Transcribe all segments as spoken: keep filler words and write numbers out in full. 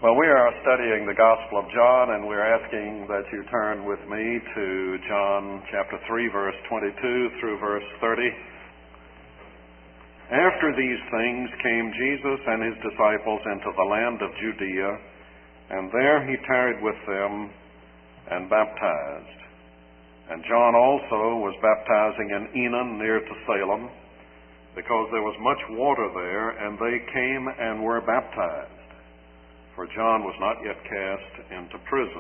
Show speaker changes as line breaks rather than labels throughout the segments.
Well, we are studying the Gospel of John, and we're asking that you turn with me to John chapter three, verse twenty-two through verse thirty. After these things came Jesus and his disciples into the land of Judea, and there he tarried with them and baptized. And John also was baptizing in Enon near to Salem, because there was much water there, and they came and were baptized. For John was not yet cast into prison.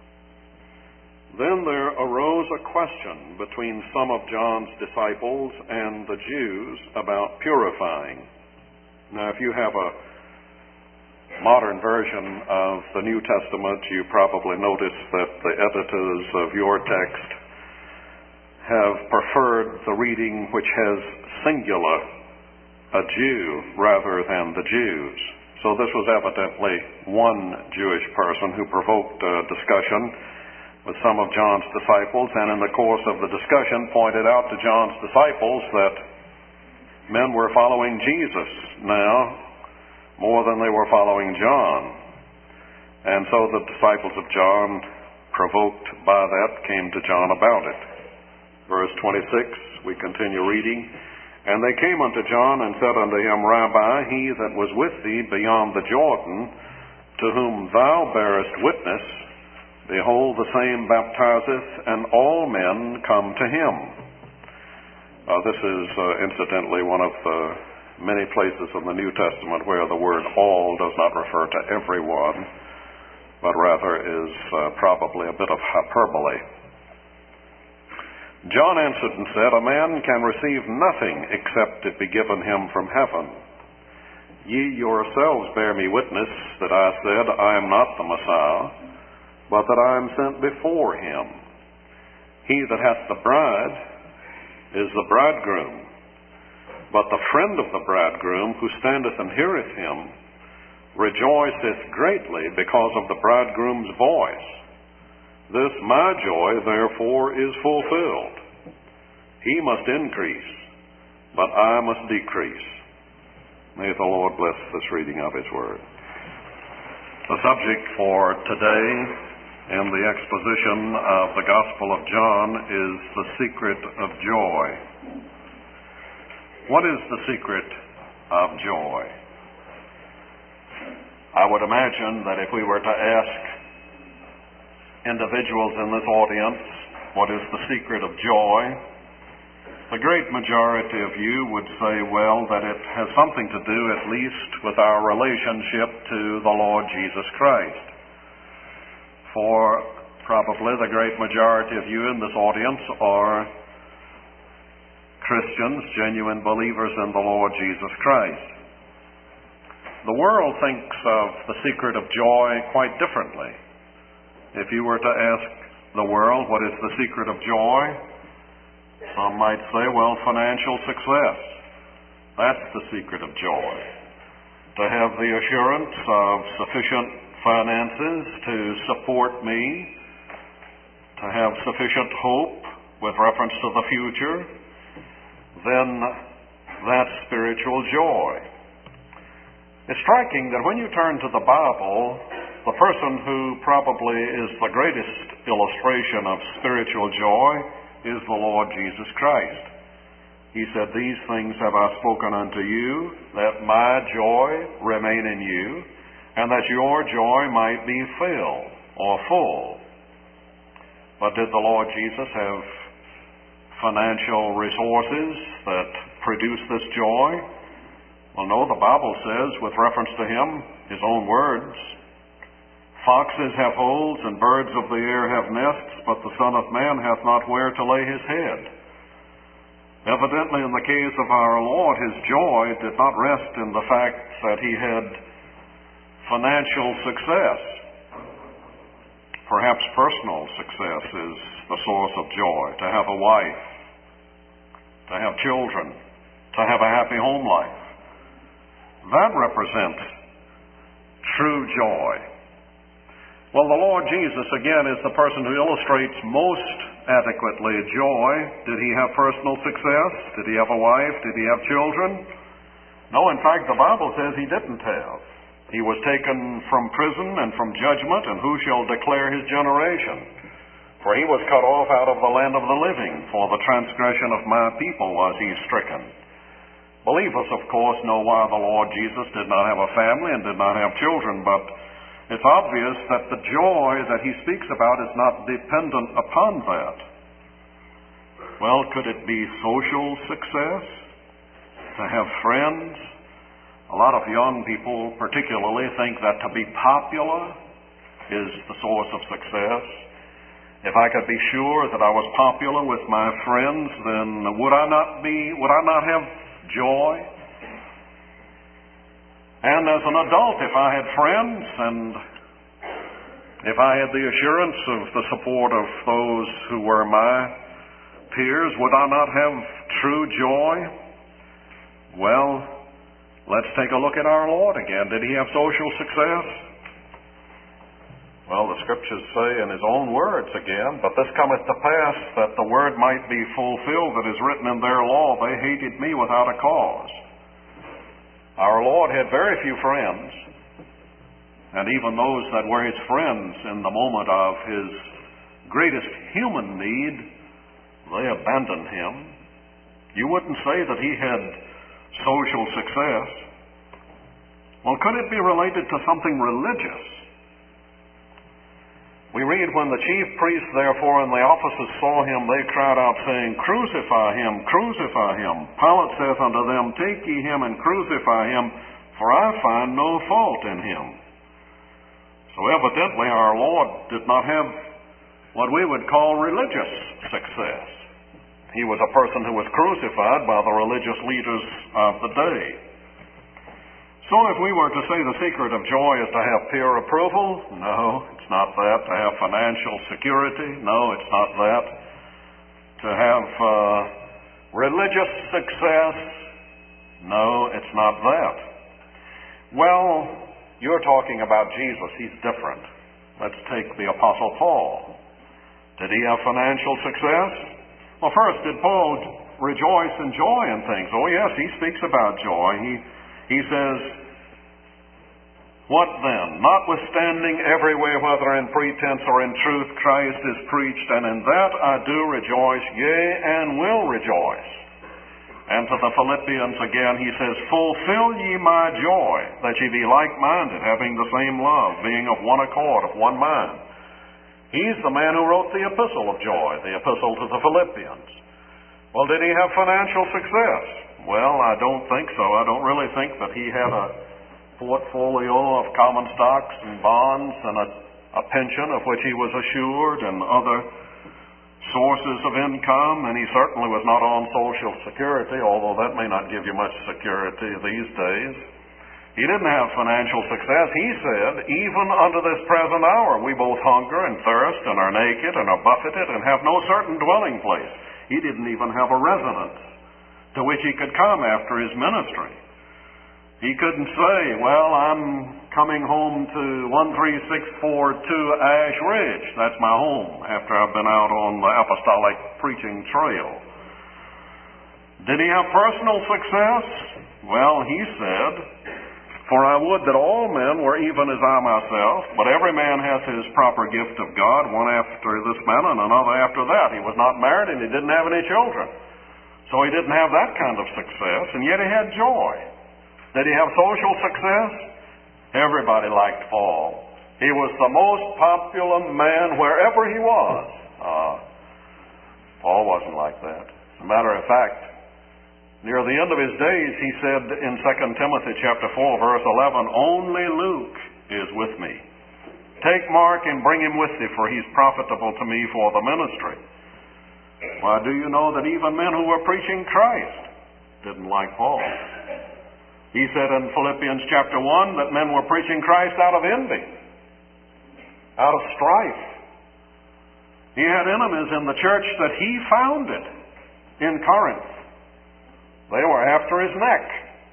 Then there arose a question between some of John's disciples and the Jews about purifying. Now, if you have a modern version of the New Testament, you probably notice that the editors of your text have preferred the reading which has singular, a Jew, rather than the Jews. So this was evidently one Jewish person who provoked a discussion with some of John's disciples, and in the course of the discussion pointed out to John's disciples that men were following Jesus now more than they were following John. And so the disciples of John, provoked by that, came to John about it. Verse twenty-six, we continue reading. And they came unto John and said unto him, Rabbi, he that was with thee beyond the Jordan, to whom thou bearest witness, behold, the same baptizeth, and all men come to him. Uh, this is, uh, incidentally, one of the many places in the New Testament where the word all does not refer to everyone, but rather is uh, probably a bit of hyperbole. John answered and said, A man can receive nothing except it be given him from heaven. Ye yourselves bear me witness that I said, I am not the Messiah, but that I am sent before him. He that hath the bride is the bridegroom. But the friend of the bridegroom, who standeth and heareth him, rejoiceth greatly because of the bridegroom's voice. This my joy, therefore, is fulfilled. He must increase, but I must decrease. May the Lord bless this reading of his word. The subject for today in the exposition of the Gospel of John is the secret of joy. What is the secret of joy? I would imagine that if we were to ask individuals in this audience, what is the secret of joy? The great majority of you would say, well, that it has something to do at least with our relationship to the Lord Jesus Christ. For probably the great majority of you in this audience are Christians, genuine believers in the Lord Jesus Christ. The world thinks of the secret of joy quite differently. If you were to ask the world what is the secret of joy, some might say, well, financial success. That's the secret of joy. To have the assurance of sufficient finances to support me, to have sufficient hope with reference to the future, then that's spiritual joy. It's striking that when you turn to the Bible, the person who probably is the greatest illustration of spiritual joy is the Lord Jesus Christ. He said, These things have I spoken unto you, that my joy remain in you, and that your joy might be filled or full. But did the Lord Jesus have financial resources that produce this joy? Well, no, the Bible says, with reference to him, his own words, Foxes have holes, and birds of the air have nests, but the Son of Man hath not where to lay his head. Evidently, in the case of our Lord, his joy did not rest in the fact that he had financial success. Perhaps personal success is the source of joy. To have a wife, to have children, to have a happy home life. That represents true joy. Well, the Lord Jesus, again, is the person who illustrates most adequately joy. Did he have personal success? Did he have a wife? Did he have children? No, in fact, the Bible says he didn't have. He was taken from prison and from judgment, and who shall declare his generation? For he was cut off out of the land of the living. For the transgression of my people was he stricken. Believers, of course, know why the Lord Jesus did not have a family and did not have children, but it's obvious that the joy that he speaks about is not dependent upon that. Well, could it be social success? To have friends? A lot of young people particularly think that to be popular is the source of success. If I could be sure that I was popular with my friends, then would I not be, would I not have joy? And as an adult, if I had friends and if I had the assurance of the support of those who were my peers, would I not have true joy? Well, let's take a look at our Lord again. Did he have social success? Well, the Scriptures say in his own words again, but this cometh to pass that the word might be fulfilled that is written in their law, they hated me without a cause. Our Lord had very few friends, and even those that were his friends in the moment of his greatest human need, they abandoned him. You wouldn't say that he had social success. Well, could it be related to something religious? We read, when the chief priests therefore and the officers saw him, they cried out, saying, Crucify him, crucify him. Pilate saith unto them, Take ye him and crucify him, for I find no fault in him. So evidently our Lord did not have what we would call religious success. He was a person who was crucified by the religious leaders of the day. So if we were to say the secret of joy is to have peer approval, no, it's not that. To have financial security, no, it's not that. To have uh, religious success, no, it's not that. Well, you're talking about Jesus. He's different. Let's take the Apostle Paul. Did he have financial success? Well, first, did Paul rejoice in joy in things? Oh, yes, he speaks about joy. He He says, What then? Notwithstanding everywhere, whether in pretense or in truth, Christ is preached, and in that I do rejoice, yea, and will rejoice. And to the Philippians again, he says, Fulfill ye my joy, that ye be like-minded, having the same love, being of one accord, of one mind. He's the man who wrote the epistle of joy, the epistle to the Philippians. Well, did he have financial success? Well, I don't think so. I don't really think that he had a portfolio of common stocks and bonds and a, a pension of which he was assured and other sources of income, and he certainly was not on Social Security, although that may not give you much security these days. He didn't have financial success. He said, Even unto this present hour we both hunger and thirst and are naked and are buffeted and have no certain dwelling place. He didn't even have a residence to which he could come after his ministry. He couldn't say, well, I'm coming home to one three six four two Ash Ridge. That's my home after I've been out on the apostolic preaching trail. Did he have personal success? Well, he said, For I would that all men were even as I myself, but every man hath his proper gift of God, one after this manner and another after that. He was not married and he didn't have any children. So he didn't have that kind of success, and yet he had joy. Did he have social success? Everybody liked Paul. He was the most popular man wherever he was. Uh, Paul wasn't like that. As a matter of fact, near the end of his days, he said in Second Timothy chapter four, verse eleven, Only Luke is with me. Take Mark and bring him with thee, for he's profitable to me for the ministry. Why, do you know that even men who were preaching Christ didn't like Paul? He said in Philippians chapter one that men were preaching Christ out of envy, out of strife. He had enemies in the church that he founded in Corinth. They were after his neck.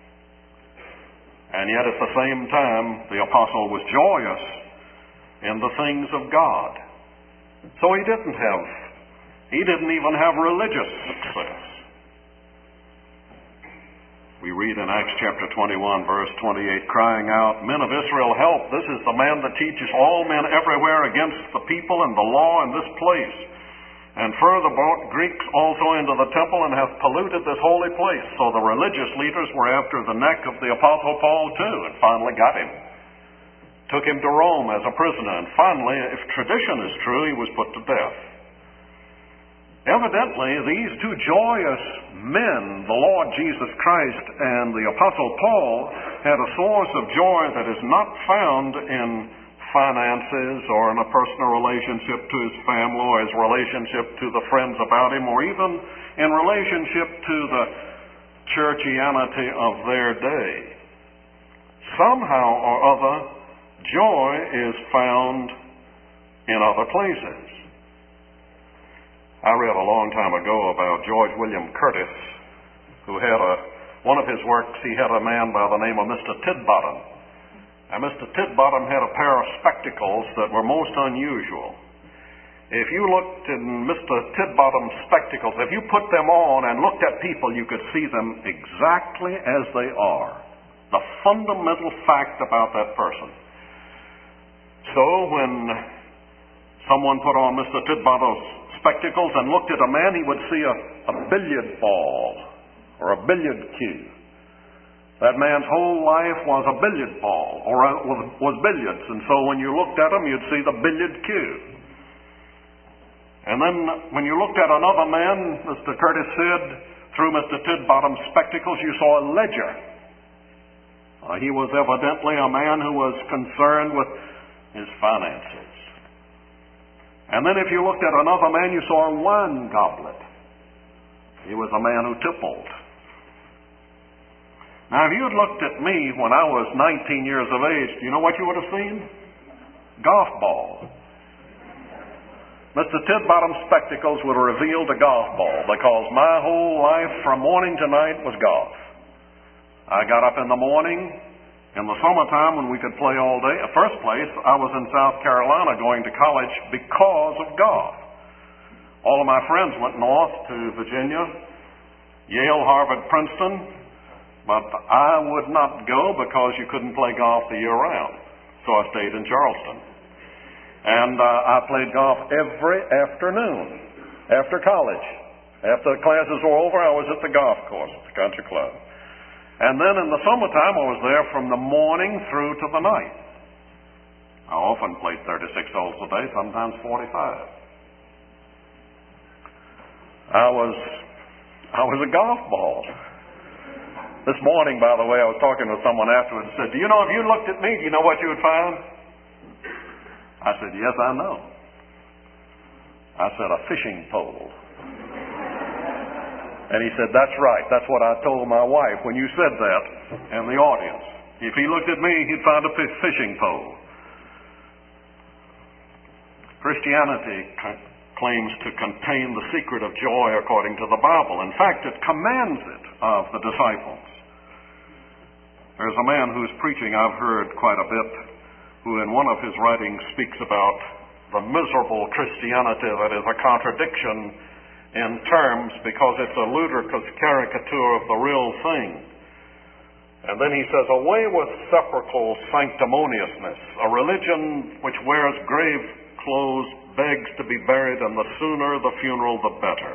And yet at the same time, the apostle was joyous in the things of God. So he didn't have, he didn't even have religious success. We read in Acts chapter twenty-one, verse twenty-eight, crying out, "Men of Israel, help! This is the man that teaches all men everywhere against the people and the law in this place, and further brought Greeks also into the temple and hath polluted this holy place." So the religious leaders were after the neck of the Apostle Paul too, and finally got him. Took him to Rome as a prisoner, and finally, if tradition is true, he was put to death. Evidently, these two joyous men, the Lord Jesus Christ and the Apostle Paul, had a source of joy that is not found in finances or in a personal relationship to his family or his relationship to the friends about him or even in relationship to the churchianity of their day. Somehow or other, joy is found in other places. I read a long time ago about George William Curtis, who had a, one of his works, he had a man by the name of Mister Tidbottom. And Mister Tidbottom had a pair of spectacles that were most unusual. If you looked in Mister Tidbottom's spectacles, if you put them on and looked at people, you could see them exactly as they are. The fundamental fact about that person. So when someone put on Mister Tidbottom's spectacles and looked at a man, he would see a, a billiard ball or a billiard cue. That man's whole life was a billiard ball or a, was, was billiards, and so when you looked at him, you'd see the billiard cue. And then when you looked at another man, Mister Curtis said, through Mister Tidbottom's spectacles, you saw a ledger. Uh, he was evidently a man who was concerned with his finances. And then if you looked at another man, you saw a wine goblet. He was a man who tippled. Now, if you had looked at me when I was nineteen years of age, do you know what you would have seen? Golf ball. Mister Tidbottom's spectacles would have revealed a golf ball because my whole life from morning to night was golf. I got up in the morning. In the summertime when we could play all day, in the first place, I was in South Carolina going to college because of golf. All of my friends went north to Virginia, Yale, Harvard, Princeton, but I would not go because you couldn't play golf the year round. So I stayed in Charleston. And uh, I played golf every afternoon after college. After the classes were over, I was at the golf course at the country club. And then in the summertime, I was there from the morning through to the night. I often played thirty-six holes a day, sometimes forty-five. I was, I was a golf ball. This morning, by the way, I was talking with someone afterwards and said, "Do you know, if you looked at me, do you know what you would find?" I said, "Yes, I know." I said, "A fishing pole." And he said, "That's right. That's what I told my wife when you said that in the audience. If he looked at me, he'd find a fishing pole." Christianity c- claims to contain the secret of joy according to the Bible. In fact, it commands it of the disciples. There's a man whose preaching I've heard quite a bit, who in one of his writings speaks about the miserable Christianity that is a contradiction in terms because it's a ludicrous caricature of the real thing. And then he says, "Away with sepulchral sanctimoniousness. A religion which wears grave clothes begs to be buried, and the sooner the funeral, the better."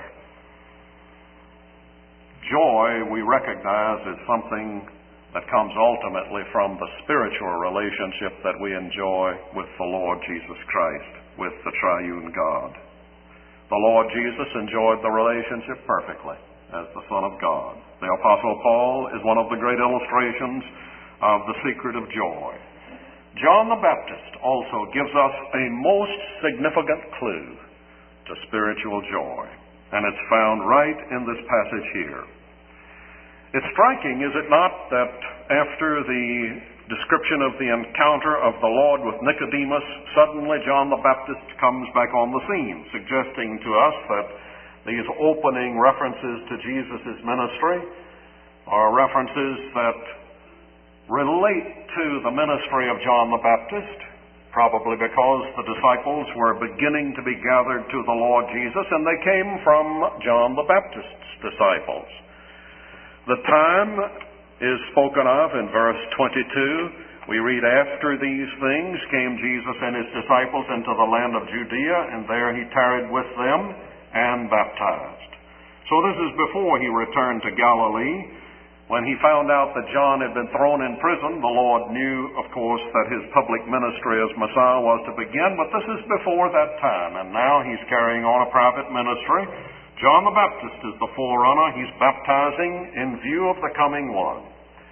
Joy, we recognize, is something that comes ultimately from the spiritual relationship that we enjoy with the Lord Jesus Christ, with the triune God. The Lord Jesus enjoyed the relationship perfectly as the Son of God. The Apostle Paul is one of the great illustrations of the secret of joy. John the Baptist also gives us a most significant clue to spiritual joy, and it's found right in this passage here. It's striking, is it not, that after the description of the encounter of the Lord with Nicodemus, suddenly John the Baptist comes back on the scene, suggesting to us that these opening references to Jesus' ministry are references that relate to the ministry of John the Baptist, probably because the disciples were beginning to be gathered to the Lord Jesus, and they came from John the Baptist's disciples. The time is spoken of in verse twenty-two. We read, "After these things came Jesus and his disciples into the land of Judea, and there he tarried with them and baptized." So this is before he returned to Galilee. When he found out that John had been thrown in prison, the Lord knew, of course, that his public ministry as Messiah was to begin, but this is before that time, and now he's carrying on a private ministry. John the Baptist is the forerunner. He's baptizing in view of the coming one.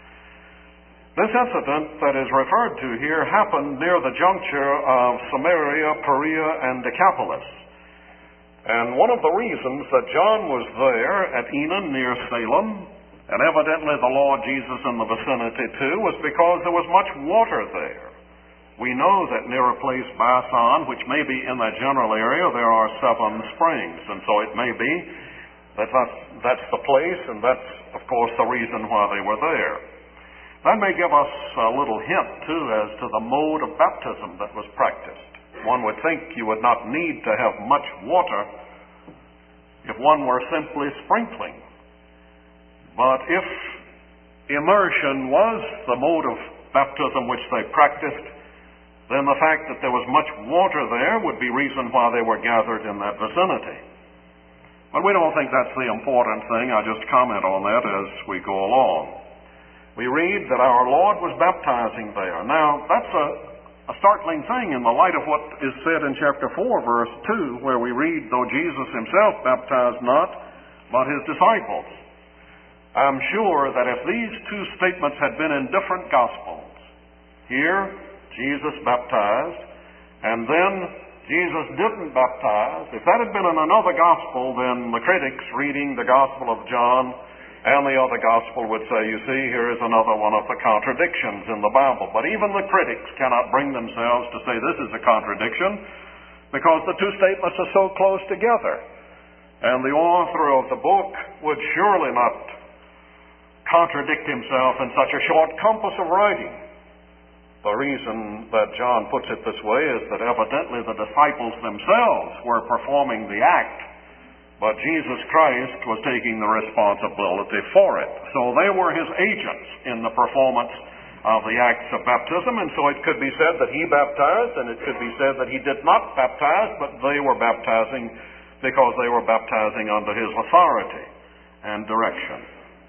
This incident that is referred to here happened near the juncture of Samaria, Perea, and Decapolis. And one of the reasons that John was there at Enon near Salem, and evidently the Lord Jesus in the vicinity too, was because there was much water there. We know that near a place, Basan, which may be in that general area, there are seven springs. And so it may be that that's, that's the place, and that's, of course, the reason why they were there. That may give us a little hint, too, as to the mode of baptism that was practiced. One would think you would not need to have much water if one were simply sprinkling. But if immersion was the mode of baptism which they practiced, then the fact that there was much water there would be reason why they were gathered in that vicinity. But we don't think that's the important thing. I just comment on that as we go along. We read that our Lord was baptizing there. Now, that's a, a startling thing in the light of what is said in chapter four, verse two, where we read, "Though Jesus himself baptized not, but his disciples." I'm sure that if these two statements had been in different Gospels, here Jesus baptized, and then Jesus didn't baptize, if that had been in another Gospel, then the critics reading the Gospel of John and the other Gospel would say, you see, here is another one of the contradictions in the Bible. But even the critics cannot bring themselves to say this is a contradiction, because the two statements are so close together. And the author of the book would surely not contradict himself in such a short compass of writing. The reason that John puts it this way is that evidently the disciples themselves were performing the act, but Jesus Christ was taking the responsibility for it. So they were his agents in the performance of the acts of baptism, and so it could be said that he baptized, and it could be said that he did not baptize, but they were baptizing because they were baptizing under his authority and direction.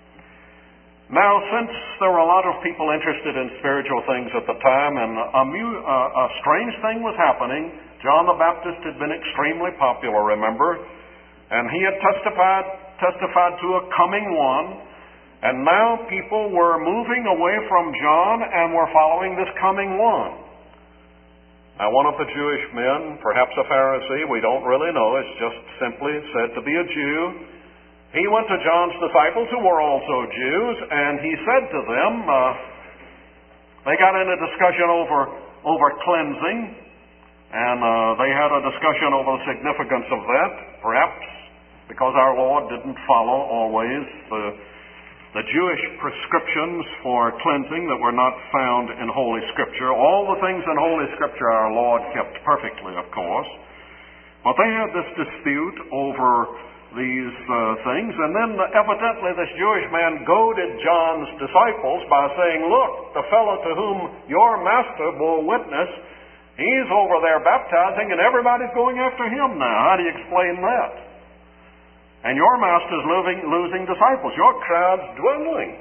Now, since there were a lot of people interested in spiritual things at the time, and a, mu- uh, a strange thing was happening. John the Baptist had been extremely popular, remember? And he had testified, testified to a coming one, and now people were moving away from John and were following this coming one. Now, one of the Jewish men, perhaps a Pharisee, we don't really know, it's just simply said to be a Jew. He went to John's disciples, who were also Jews, and he said to them, uh, they got in a discussion over, over cleansing, and uh, they had a discussion over the significance of that, perhaps because our Lord didn't follow always the, the Jewish prescriptions for cleansing that were not found in Holy Scripture. All the things in Holy Scripture our Lord kept perfectly, of course. But they had this dispute over these uh, things, and then evidently this Jewish man goaded John's disciples by saying, look, the fellow to whom your master bore witness, he's over there baptizing and everybody's going after him now. How do you explain that? And your master's losing, losing disciples. Your crowd's dwindling.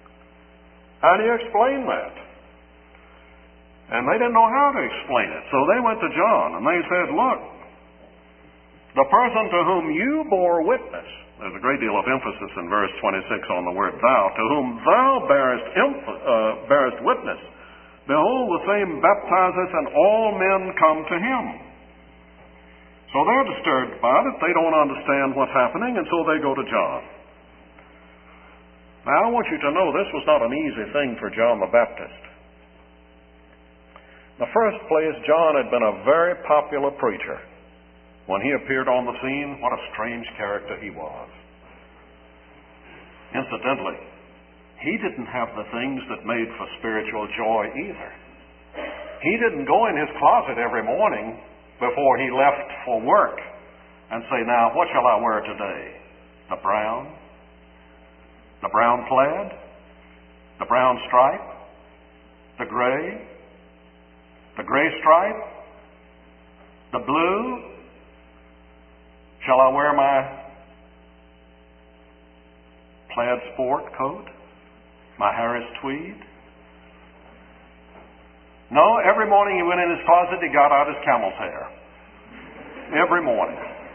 How do you explain that? And they didn't know how to explain it. So they went to John and they said, look, the person to whom you bore witness, there's a great deal of emphasis in verse twenty-six on the word thou, to whom thou bearest, uh, bearest witness, behold, the same baptizeth, and all men come to him. So they're disturbed by it. They don't understand what's happening, and so they go to John. Now, I want you to know this was not an easy thing for John the Baptist. In the first place, John had been a very popular preacher. When he appeared on the scene, what a strange character he was. Incidentally, he didn't have the things that made for spiritual joy either. He didn't go in his closet every morning before he left for work and say, now, what shall I wear today? The brown? The brown plaid? the brown stripe, the gray, the gray stripe, the blue? Shall I wear my plaid sport coat, my Harris tweed? No, every morning he went in his closet, he got out his camel's hair. Every morning.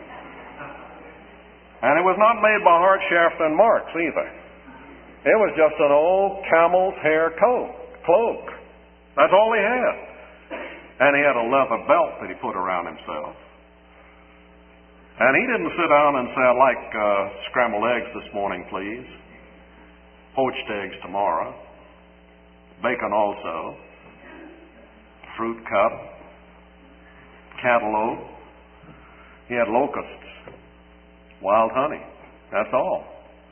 And it was not made by Hart, Shaft, and Marks either. It was just an old camel's hair coat, cloak. That's all he had. And he had a leather belt that he put around himself. And he didn't sit down and say, I'd like uh, scrambled eggs this morning, please. Poached eggs tomorrow. Bacon also. Fruit cup. Cantaloupe. He had locusts. Wild honey. That's all.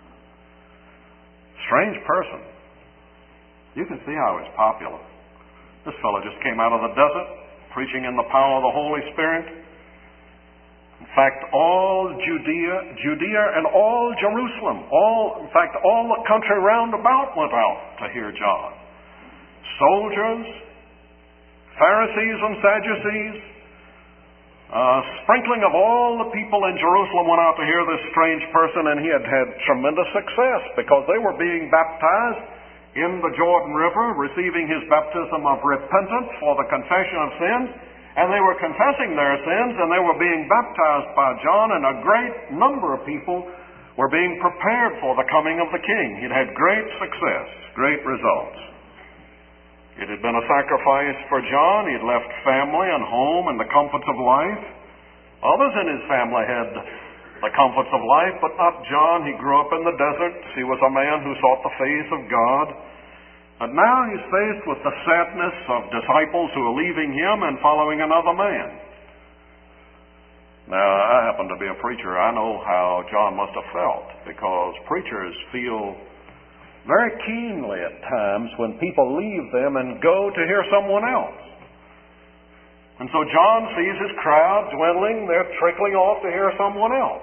Strange person. You can see how he's popular. This fellow just came out of the desert, preaching in the power of the Holy Spirit. In fact, all Judea, Judea and all Jerusalem, all, in fact, all the country round about went out to hear John. Soldiers, Pharisees and Sadducees, uh, sprinkling of all the people in Jerusalem went out to hear this strange person, and he had had tremendous success because they were being baptized in the Jordan River, receiving his baptism of repentance for the confession of sins. And they were confessing their sins, and they were being baptized by John, and a great number of people were being prepared for the coming of the King. He'd had great success, great results. It had been a sacrifice for John. He'd left family and home and the comforts of life. Others in his family had the comforts of life, but not John. He grew up in the desert. He was a man who sought the face of God. But now he's faced with the sadness of disciples who are leaving him and following another man. Now, I happen to be a preacher. I know how John must have felt, because preachers feel very keenly at times when people leave them and go to hear someone else. And so John sees his crowd dwindling. They're trickling off to hear someone else.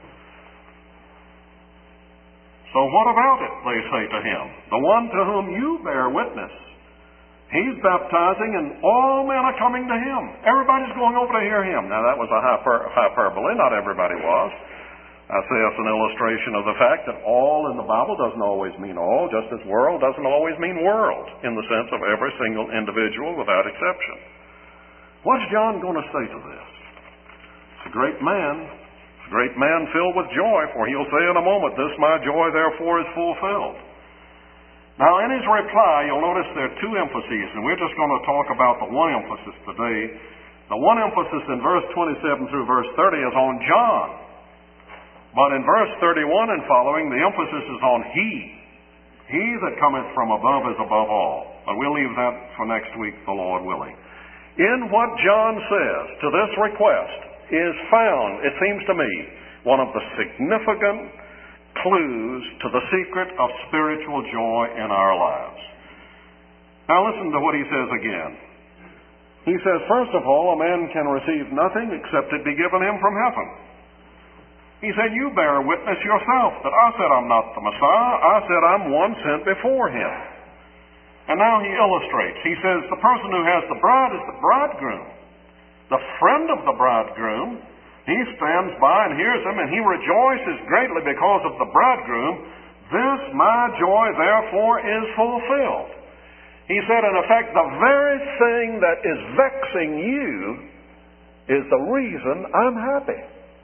So what about it, they say to him? The one to whom you bear witness. He's baptizing and all men are coming to him. Everybody's going over to hear him. Now that was a hyper, hyperbole. Not everybody was. I say it's an illustration of the fact that all in the Bible doesn't always mean all, just as world doesn't always mean world, in the sense of every single individual without exception. What's John going to say to this? It's a great man. A great man filled with joy, for he'll say in a moment, this my joy therefore is fulfilled. Now in his reply, you'll notice there are two emphases, and we're just going to talk about the one emphasis today. The one emphasis in verse twenty-seven through verse thirty is on John. But in verse thirty-one and following, the emphasis is on he. He that cometh from above is above all. But we'll leave that for next week, the Lord willing. In what John says to this request is found, it seems to me, one of the significant clues to the secret of spiritual joy in our lives. Now listen to what he says again. He says, first of all, a man can receive nothing except it be given him from heaven. He said, you bear witness yourself that I said I'm not the Messiah. I said I'm one sent before him. And now he illustrates. He says, the person who has the bride is the bridegroom. The friend of the bridegroom, he stands by and hears him, and he rejoices greatly because of the bridegroom. This my joy, therefore, is fulfilled. He said, in effect, the very thing that is vexing you is the reason I'm happy.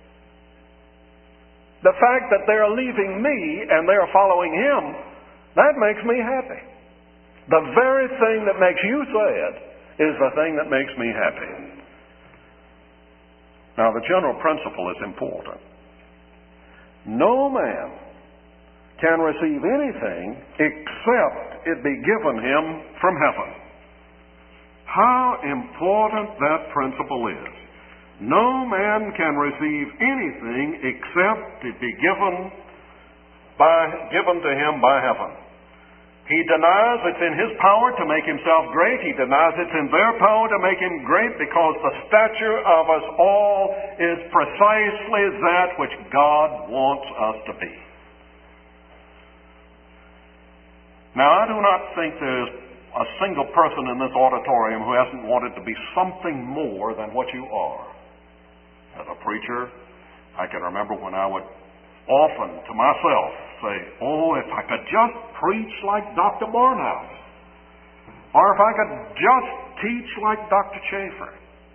The fact that they're leaving me and they're following him, that makes me happy. The very thing that makes you sad is the thing that makes me happy. Now, the general principle is important. No man can receive anything except it be given him from heaven. How important that principle is. No man can receive anything except it be given by given to him by heaven. He denies it's in his power to make himself great. He denies it's in their power to make him great, because the stature of us all is precisely that which God wants us to be. Now, I do not think there's a single person in this auditorium who hasn't wanted to be something more than what you are. As a preacher, I can remember when I would often to myself say, oh, if I could just preach like Doctor Barnhouse, or if I could just teach like Doctor Chafer.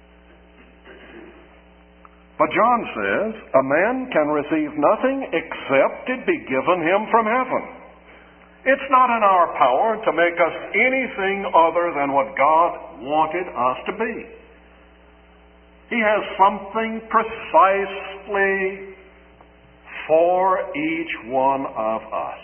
But John says, a man can receive nothing except it be given him from heaven. It's not in our power to make us anything other than what God wanted us to be. He has something precisely for each one of us.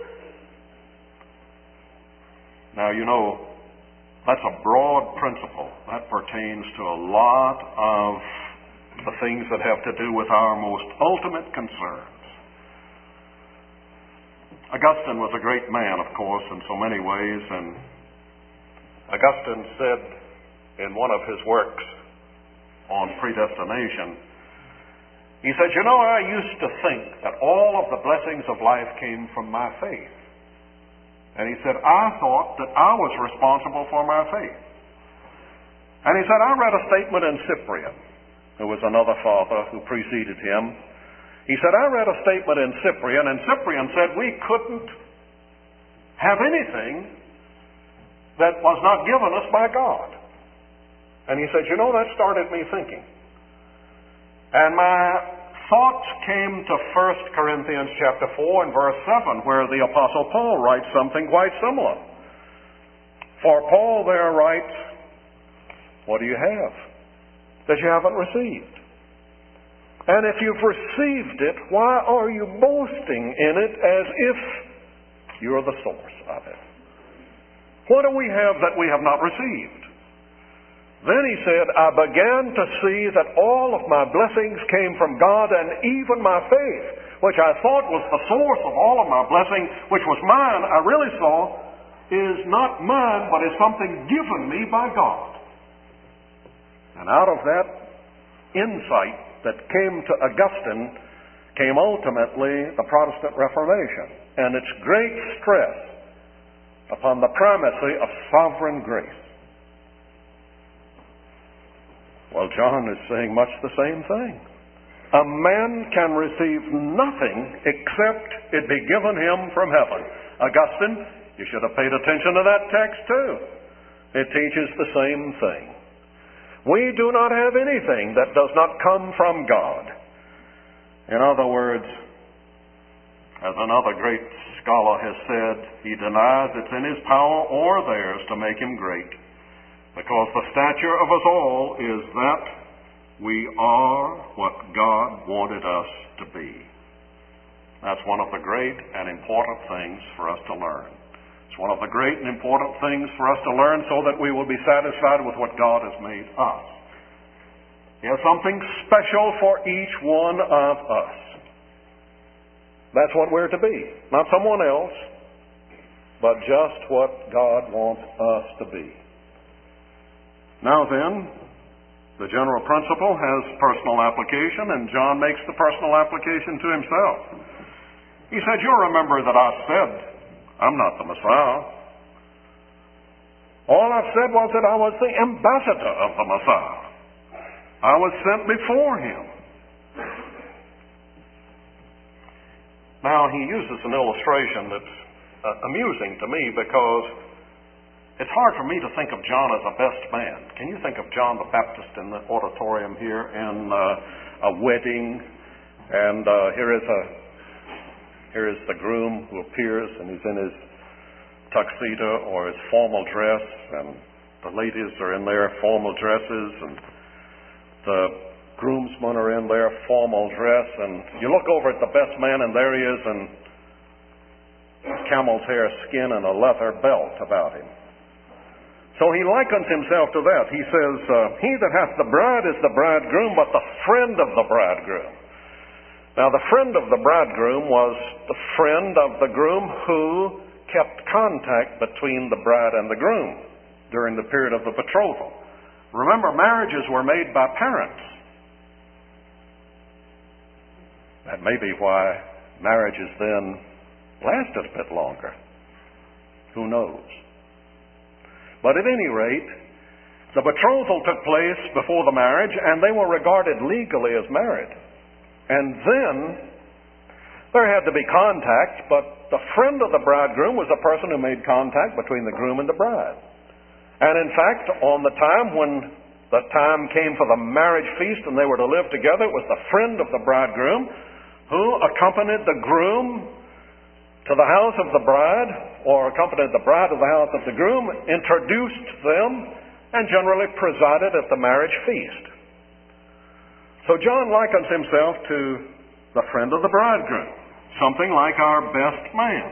Now, you know, that's a broad principle. That pertains to a lot of the things that have to do with our most ultimate concerns. Augustine was a great man, of course, in so many ways, and Augustine said in one of his works on predestination, he said, you know, I used to think that all of the blessings of life came from my faith. And he said, I thought that I was responsible for my faith. And he said, I read a statement in Cyprian, who was another father who preceded him. He said, I read a statement in Cyprian, and Cyprian said we couldn't have anything that was not given us by God. And he said, you know, that started me thinking. And my thoughts came to First Corinthians chapter four and verse seven, where the Apostle Paul writes something quite similar. For Paul there writes, what do you have that you haven't received? And if you've received it, why are you boasting in it as if you're the source of it? What do we have that we have not received? Then he said, I began to see that all of my blessings came from God, and even my faith, which I thought was the source of all of my blessing, which was mine, I really saw is not mine, but is something given me by God. And out of that insight that came to Augustine came ultimately the Protestant Reformation and its great stress upon the primacy of sovereign grace. Well, John is saying much the same thing. A man can receive nothing except it be given him from heaven. Augustine, you should have paid attention to that text too. It teaches the same thing. We do not have anything that does not come from God. In other words, as another great scholar has said, he denies it's in his power or theirs to make him great, because the stature of us all is that we are what God wanted us to be. That's one of the great and important things for us to learn. It's one of the great and important things for us to learn so that we will be satisfied with what God has made us. He has something special for each one of us. That's what we're to be. Not someone else, but just what God wants us to be. Now then, the general principle has personal application, and John makes the personal application to himself. He said, you'll remember that I said, I'm not the Messiah. All I've said was that I was the ambassador of the Messiah. I was sent before him. Now, he uses an illustration that's uh, amusing to me, because it's hard for me to think of John as a best man. Can you think of John the Baptist in the auditorium here in uh, a wedding, and uh, here is a here is the groom who appears, and he's in his tuxedo or his formal dress, and the ladies are in their formal dresses, and the groomsmen are in their formal dress, and you look over at the best man, and there he is in camel's hair skin and a leather belt about him. So he likens himself to that. He says, uh, he that hath the bride is the bridegroom, but the friend of the bridegroom. Now, the friend of the bridegroom was the friend of the groom who kept contact between the bride and the groom during the period of the betrothal. Remember, marriages were made by parents. That may be why marriages then lasted a bit longer. Who knows? But at any rate, the betrothal took place before the marriage, and they were regarded legally as married. And then there had to be contact, but the friend of the bridegroom was the person who made contact between the groom and the bride. And in fact, on the time when the time came for the marriage feast and they were to live together, it was the friend of the bridegroom who accompanied the groom to the house of the bride, or accompanied the bride to the house of the groom, introduced them, and generally presided at the marriage feast. So John likens himself to the friend of the bridegroom, something like our best man.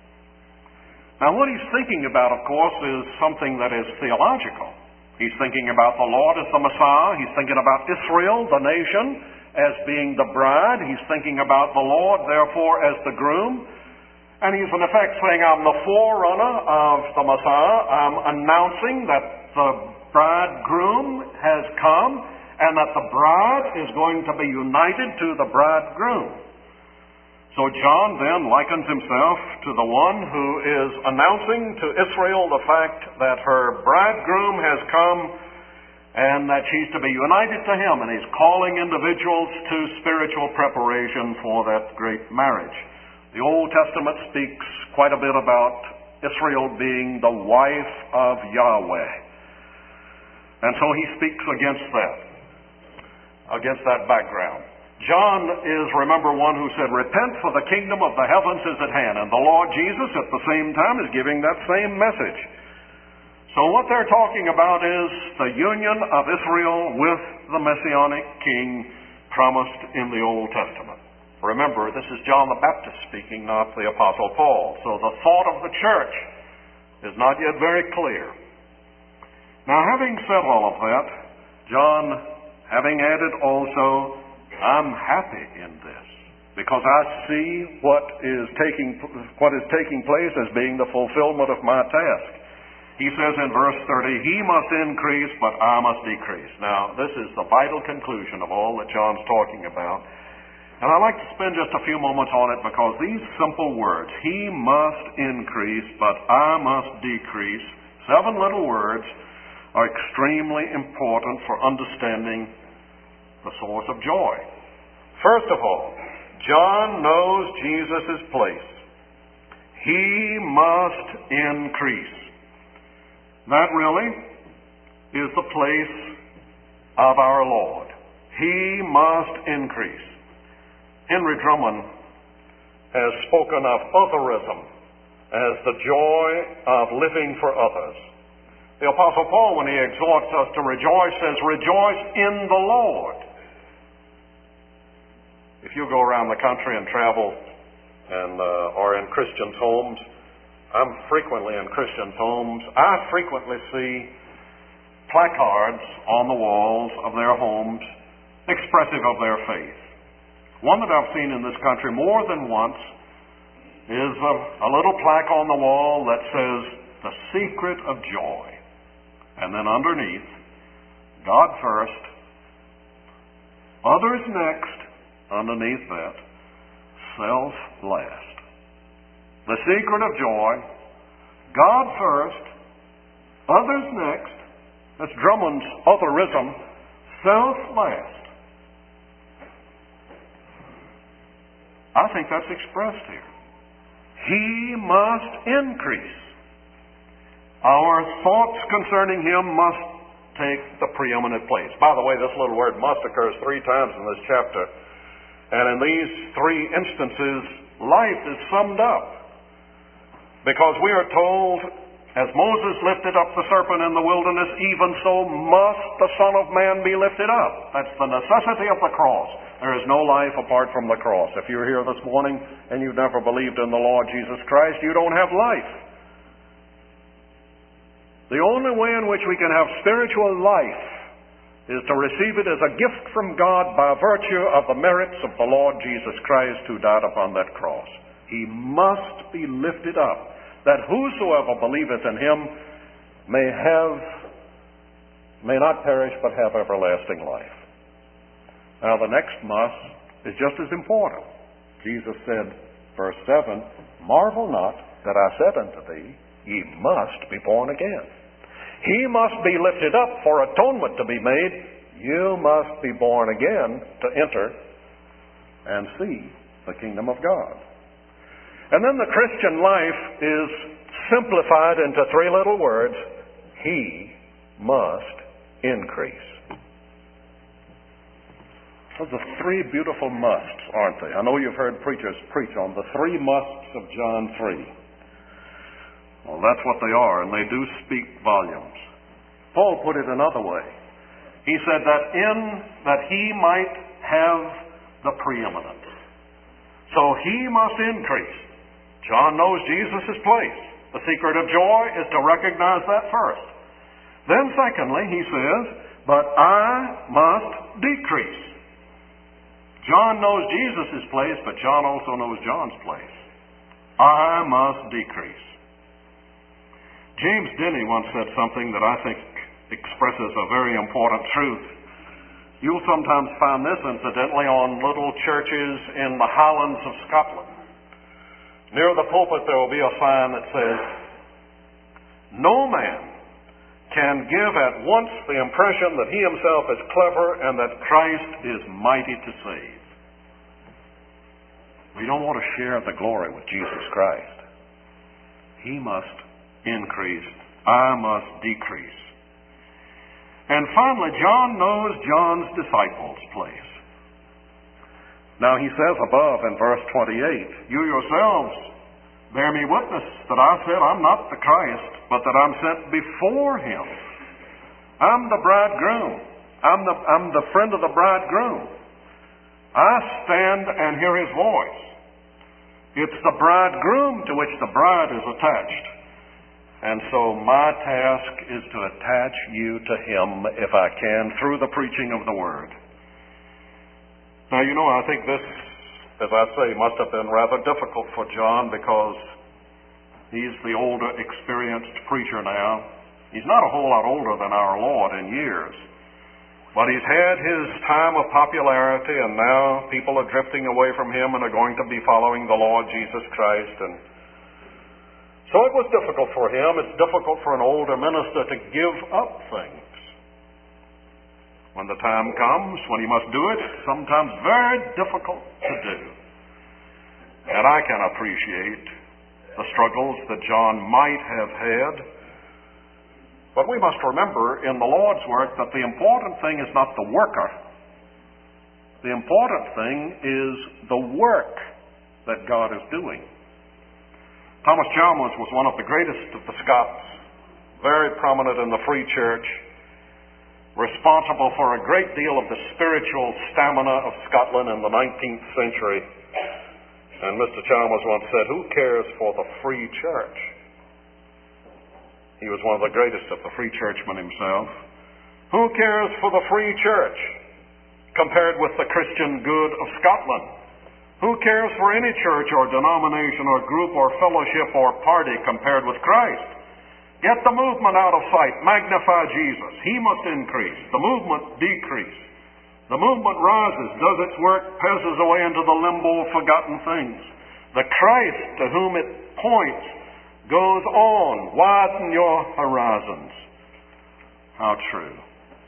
Now what he's thinking about, of course, is something that is theological. He's thinking about the Lord as the Messiah. He's thinking about Israel, the nation, as being the bride. He's thinking about the Lord, therefore, as the groom. And he's in effect saying, I'm the forerunner of the Messiah. I'm announcing that the bridegroom has come and that the bride is going to be united to the bridegroom. So John then likens himself to the one who is announcing to Israel the fact that her bridegroom has come and that she's to be united to him, and he's calling individuals to spiritual preparation for that great marriage. The Old Testament speaks quite a bit about Israel being the wife of Yahweh. And so he speaks against that, against that background. John is, remember, one who said, repent, for the kingdom of the heavens is at hand. And the Lord Jesus, at the same time, is giving that same message. So what they're talking about is the union of Israel with the Messianic King promised in the Old Testament. Remember, this is John the Baptist speaking, not the Apostle Paul. So the thought of the church is not yet very clear. Now, having said all of that, John, having added also, I'm happy in this, because I see what is taking what is taking place as being the fulfillment of my task. He says in verse thirty, he must increase, but I must decrease. Now, this is the vital conclusion of all that John's talking about. And I'd like to spend just a few moments on it, because these simple words, he must increase, but I must decrease, seven little words, are extremely important for understanding the source of joy. First of all, John knows Jesus' place. He must increase. That really is the place of our Lord. He must increase. Henry Drummond has spoken of otherism as the joy of living for others. The Apostle Paul, when he exhorts us to rejoice, says, rejoice in the Lord. If you go around the country and travel and uh, are in Christians' homes, I'm frequently in Christians' homes, I frequently see placards on the walls of their homes expressive of their faith. One that I've seen in this country more than once is a, a little plaque on the wall that says, the secret of joy. And then underneath, God first, others next, underneath that, self last. The secret of joy, God first, others next, that's Drummond's otherism, self last. I think that's expressed here. He must increase. Our thoughts concerning him must take the preeminent place. By the way, this little word must occurs three times in this chapter. And in these three instances, life is summed up. Because we are told, as Moses lifted up the serpent in the wilderness, even so must the Son of Man be lifted up. That's the necessity of the cross. There is no life apart from the cross. If you're here this morning and you've never believed in the Lord Jesus Christ, you don't have life. The only way in which we can have spiritual life is to receive it as a gift from God by virtue of the merits of the Lord Jesus Christ who died upon that cross. He must be lifted up, that whosoever believeth in him may have, may not perish but have everlasting life. Now the next must is just as important. Jesus said, verse seven, marvel not that I said unto thee, ye must be born again. He must be lifted up for atonement to be made. You must be born again to enter and see the kingdom of God. And then the Christian life is simplified into three little words. He must increase. Those are three beautiful musts, aren't they? I know you've heard preachers preach on the three musts of John three. Well, that's what they are, and they do speak volumes. Paul put it another way. He said that in that he might have the preeminence. So he must increase. John knows Jesus' place. The secret of joy is to recognize that first. Then secondly, he says, but I must decrease. John knows Jesus' place, but John also knows John's place. I must decrease. James Denny once said something that I think expresses a very important truth. You'll sometimes find this, incidentally, on little churches in the Highlands of Scotland. Near the pulpit there will be a sign that says, no man can give at once the impression that he himself is clever and that Christ is mighty to save. We don't want to share the glory with Jesus Christ. He must increase. I must decrease. And finally, John knows John's disciples' place. Now he says above in verse twenty-eight, you yourselves bear me witness that I said I'm not the Christ, but that I'm sent before him. I'm the bridegroom. I'm the, I'm the friend of the bridegroom. I stand and hear his voice. It's the bridegroom to which the bride is attached. And so my task is to attach you to him, if I can, through the preaching of the word. Now, you know, I think this, as I say, must have been rather difficult for John because he's the older, experienced preacher now. He's not a whole lot older than our Lord in years. But he's had his time of popularity, and now people are drifting away from him and are going to be following the Lord Jesus Christ. And so it was difficult for him. It's difficult for an older minister to give up things. When the time comes, when he must do it, it's sometimes very difficult to do. And I can appreciate the struggles that John might have had. But we must remember in the Lord's work that the important thing is not the worker. The important thing is the work that God is doing. Thomas Chalmers was one of the greatest of the Scots, very prominent in the Free Church, responsible for a great deal of the spiritual stamina of Scotland in the nineteenth century. And Mister Chalmers once said, who cares for the Free Church? He was one of the greatest of the Free Churchmen himself. Who cares for the Free Church compared with the Christian good of Scotland? Who cares for any church or denomination or group or fellowship or party compared with Christ? Get the movement out of sight. Magnify Jesus. He must increase. The movement decrease. The movement rises, does its work, passes away into the limbo of forgotten things. The Christ to whom it points goes on. Widen your horizons. How true.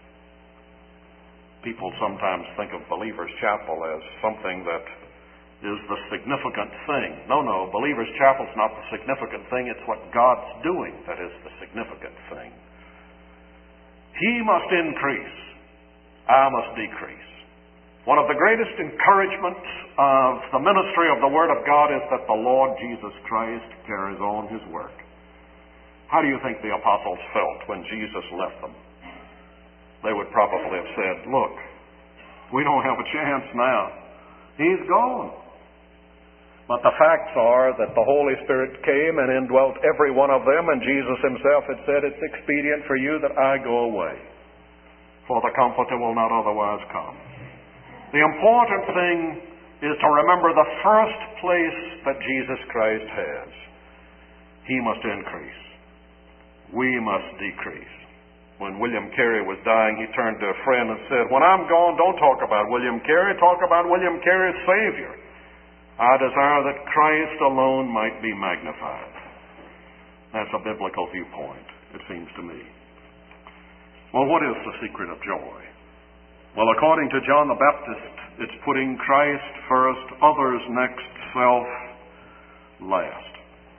People sometimes think of Believers' Chapel as something that is the significant thing. No, no, Believers' Chapel's not the significant thing. It's what God's doing that is the significant thing. He must increase. I must decrease. One of the greatest encouragements of the ministry of the Word of God is that the Lord Jesus Christ carries on His work. How do you think the apostles felt when Jesus left them? They would probably have said, look, we don't have a chance now. He's gone. But the facts are that the Holy Spirit came and indwelt every one of them, and Jesus Himself had said, it's expedient for you that I go away, for the Comforter will not otherwise come. The important thing is to remember the first place that Jesus Christ has. He must increase. We must decrease. When William Carey was dying, he turned to a friend and said, when I'm gone, don't talk about William Carey, talk about William Carey's Savior. I desire that Christ alone might be magnified. That's a biblical viewpoint, it seems to me. Well, what is the secret of joy? Well, according to John the Baptist, it's putting Christ first, others next, self last.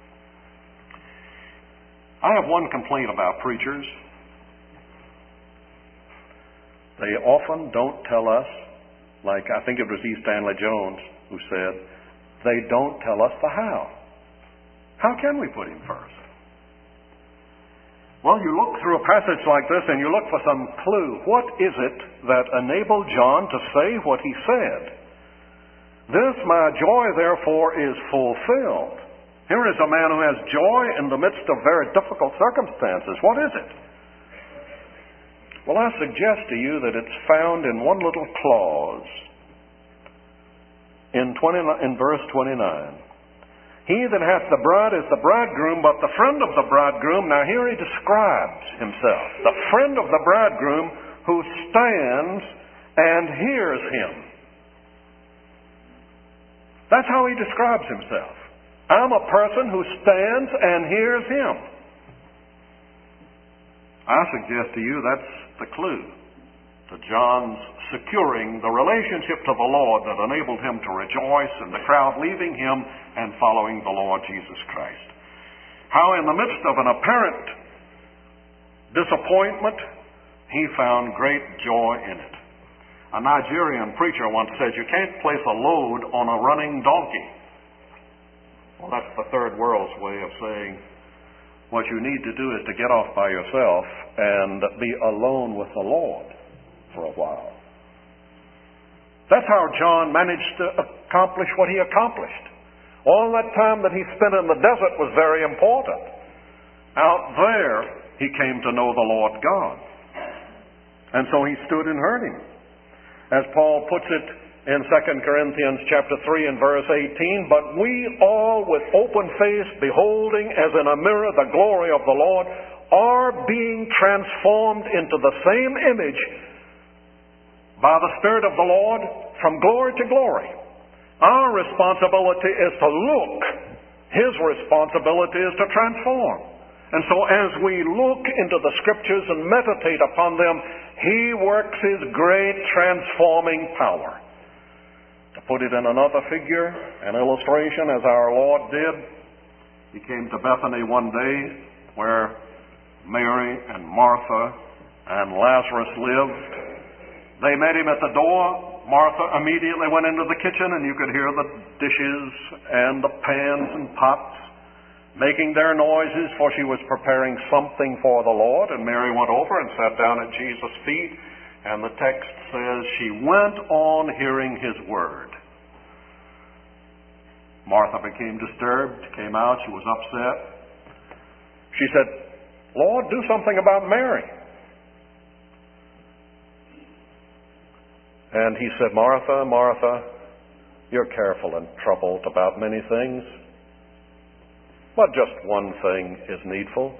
I have one complaint about preachers. They often don't tell us, like I think it was E. Stanley Jones who said, they don't tell us the how. How can we put him first? Well, you look through a passage like this and you look for some clue. What is it that enabled John to say what he said? This, my joy, therefore, is fulfilled. Here is a man who has joy in the midst of very difficult circumstances. What is it? Well, I suggest to you that it's found in one little clause in, twenty, in verse twenty-nine. He that hath the bride is the bridegroom, but the friend of the bridegroom, now here he describes himself, the friend of the bridegroom who stands and hears him. That's how he describes himself. I'm a person who stands and hears him. I suggest to you that's the clue to John's securing the relationship to the Lord that enabled him to rejoice in the crowd leaving him and following the Lord Jesus Christ. How in the midst of an apparent disappointment, he found great joy in it. A Nigerian preacher once said, you can't place a load on a running donkey. Well, that's the third world's way of saying what you need to do is to get off by yourself and be alone with the Lord for a while. That's how John managed to accomplish what he accomplished. All that time that he spent in the desert was very important. Out there, he came to know the Lord God. And so he stood and heard him. As Paul puts it in Second Corinthians chapter three and verse eighteen, but we all with open face, beholding as in a mirror the glory of the Lord, are being transformed into the same image by the Spirit of the Lord from glory to glory. Our responsibility is to look. His responsibility is to transform. And so as we look into the Scriptures and meditate upon them, He works His great transforming power. To put it in another figure, an illustration, as our Lord did, He came to Bethany one day where Mary and Martha and Lazarus lived. They met Him at the door. Martha immediately went into the kitchen, and you could hear the dishes and the pans and pots making their noises, for she was preparing something for the Lord. And Mary went over and sat down at Jesus' feet, and the text says she went on hearing His word. Martha became disturbed, came out, she was upset. She said, Lord, do something about Mary. And He said, Martha, Martha, you're careful and troubled about many things, but just one thing is needful.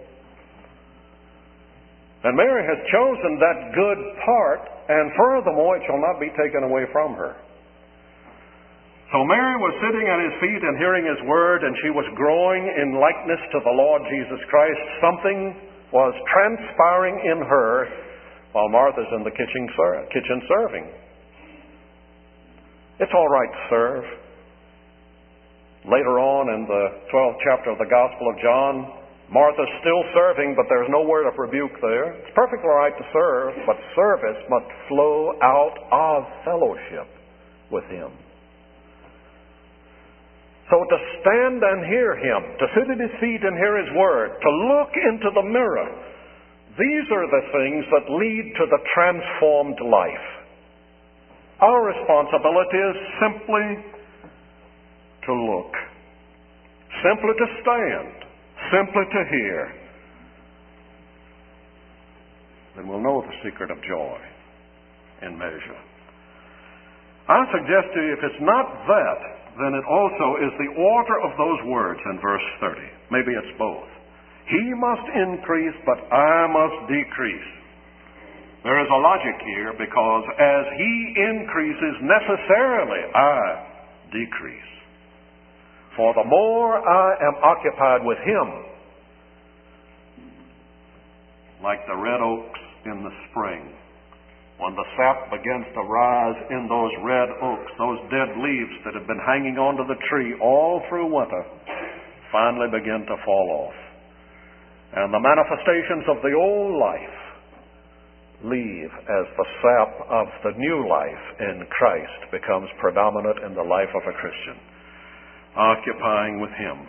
And Mary has chosen that good part, and furthermore, it shall not be taken away from her. So Mary was sitting at His feet and hearing His word, and she was growing in likeness to the Lord Jesus Christ. Something was transpiring in her while Martha's in the kitchen, ser- kitchen serving. It's all right to serve. Later on in the twelfth chapter of the Gospel of John, Martha's still serving, but there's no word of rebuke there. It's perfectly all right to serve, but service must flow out of fellowship with Him. So to stand and hear Him, to sit at His feet and hear His word, to look into the mirror, these are the things that lead to the transformed life. Our responsibility is simply to look, simply to stand, simply to hear. Then we'll know the secret of joy in measure. I suggest to you, if it's not that, then it also is the order of those words in verse thirty. Maybe it's both. He must increase, but I must decrease. There is a logic here, because as He increases, necessarily I decrease. For the more I am occupied with Him, like the red oaks in the spring. When the sap begins to rise in those red oaks, those dead leaves that have been hanging onto the tree all through winter finally begin to fall off. And the manifestations of the old life leave as the sap of the new life in Christ becomes predominant in the life of a Christian, occupying with Him.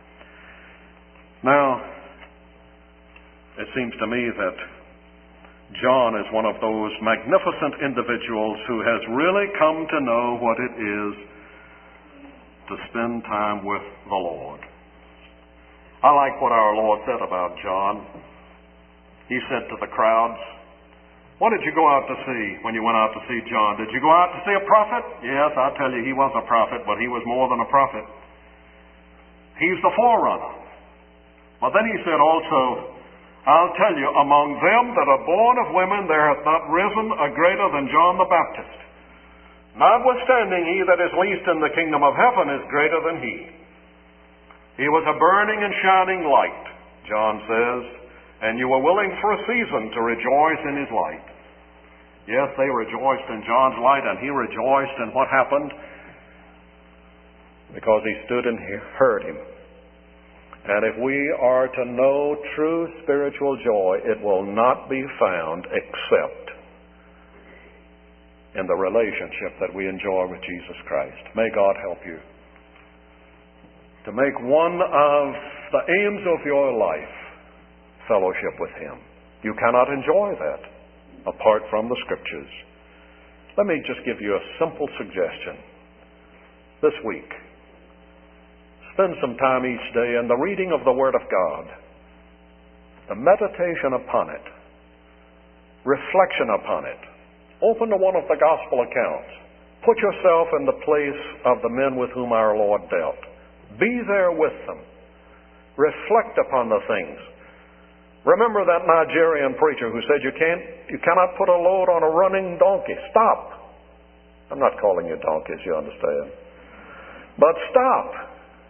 Now, it seems to me that John is one of those magnificent individuals who has really come to know what it is to spend time with the Lord. I like what our Lord said about John. He said to the crowds, "What did you go out to see when you went out to see John? Did you go out to see a prophet?" Yes, I tell you, he was a prophet, but he was more than a prophet. He's the forerunner. But then he said also, "I'll tell you, among them that are born of women, there hath not risen a greater than John the Baptist. Notwithstanding, he that is least in the kingdom of heaven is greater than he. He was a burning and shining light," John says, "and you were willing for a season to rejoice in his light." Yes, they rejoiced in John's light, and he rejoiced in what happened because he stood and he heard him. And if we are to know true spiritual joy, it will not be found except in the relationship that we enjoy with Jesus Christ. May God help you to make one of the aims of your life fellowship with Him. You cannot enjoy that apart from the Scriptures. Let me just give you a simple suggestion. This week, spend some time each day in the reading of the Word of God, the meditation upon it, reflection upon it. Open to one of the gospel accounts. Put yourself in the place of the men with whom our Lord dealt. Be there with them. Reflect upon the things. Remember that Nigerian preacher who said you can't, you cannot put a load on a running donkey. Stop. I'm not calling you donkeys, you understand. But stop.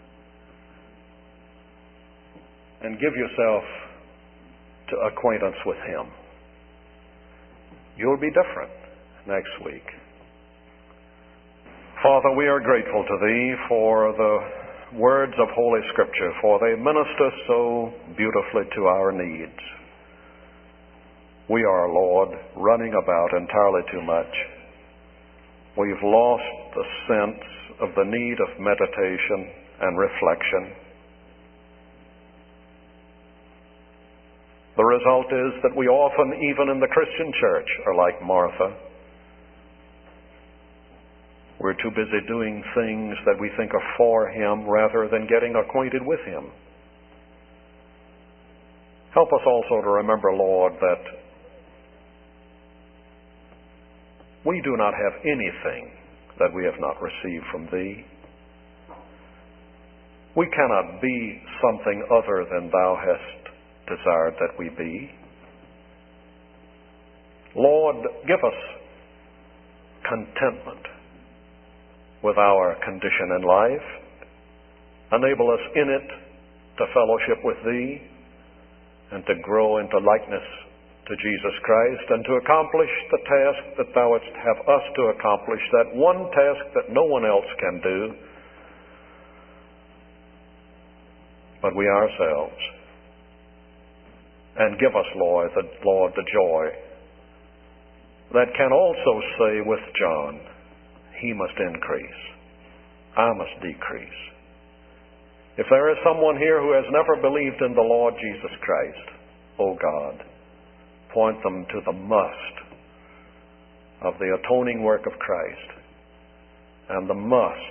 And give yourself to acquaintance with Him. You'll be different next week. Father, we are grateful to Thee for the words of Holy Scripture, for they minister so beautifully to our needs. We are, Lord, running about entirely too much. We've lost the sense of the need of meditation and reflection. The result is that we often, even in the Christian church, are like Martha. We're too busy doing things that we think are for Him rather than getting acquainted with Him. Help us also to remember, Lord, that we do not have anything that we have not received from Thee. We cannot be something other than Thou hast desired that we be. Lord, give us contentment with our condition in life. Enable us in it to fellowship with Thee and to grow into likeness to Jesus Christ and to accomplish the task that Thou wouldst have us to accomplish, that one task that no one else can do but we ourselves. And give us, Lord, the, Lord, the joy that can also say with John, He must increase, I must decrease. If there is someone here who has never believed in the Lord Jesus Christ, O God, point them to the must of the atoning work of Christ and the must